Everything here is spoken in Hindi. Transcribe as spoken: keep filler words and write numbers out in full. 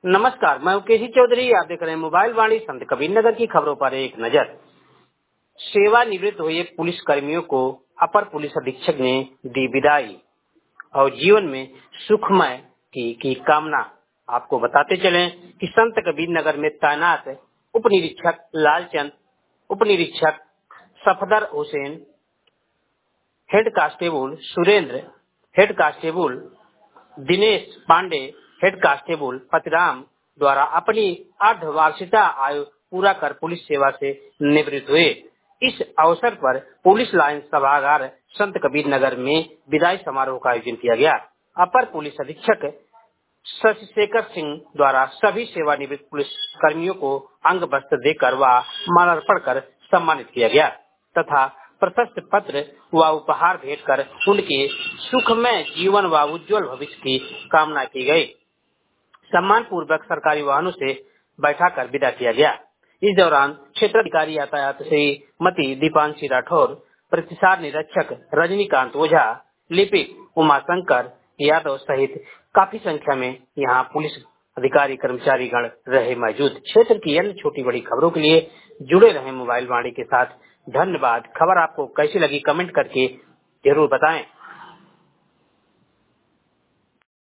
नमस्कार, मैं केसी चौधरी। आप देख रहे हैं मोबाइल वाणी। संत कबीर नगर की खबरों पर एक नजर। सेवानिवृत्त हुए पुलिस कर्मियों को अपर पुलिस अधीक्षक ने दी विदाई और जीवन में सुखमय की, की कामना। आपको बताते चलें कि संत कबीर नगर में तैनात उप निरीक्षक लालचंद, उप निरीक्षक Safdar Hussain, head constable Surendra, head constable Dinesh Pandey, head constable Patiram द्वारा अपनी अर्धवार्षिकता आयु पूरा कर पुलिस सेवा से निवृत्त हुए। इस अवसर पर पुलिस लाइन सभागार संत कबीर नगर में विदाई समारोह का आयोजन किया गया। अपर पुलिस अधीक्षक शशिशेखर सिंह द्वारा सभी सेवानिवृत्त पुलिस कर्मियों को अंग वस्त्र देकर व माल्यार्पण कर सम्मानित किया गया तथा प्रशस्ति पत्र व उपहार भेंट कर उनके सुखमय जीवन व उज्जवल भविष्य की कामना की गई। सम्मान पूर्वक सरकारी वाहनों से बैठाकर विदा किया गया। इस दौरान क्षेत्राधिकारी यातायात श्रीमती दीपांशी राठौर, प्रतिसार निरीक्षक रजनीकांत ओझा, लिपिक उमाशंकर यादव सहित काफी संख्या में यहाँ पुलिस अधिकारी कर्मचारी गण रहे मौजूद। क्षेत्र की अन्य छोटी बड़ी खबरों के लिए जुड़े रहे मोबाइल वाणी के साथ। धन्यवाद। खबर आपको कैसी लगी कमेंट करके जरूर बताएं।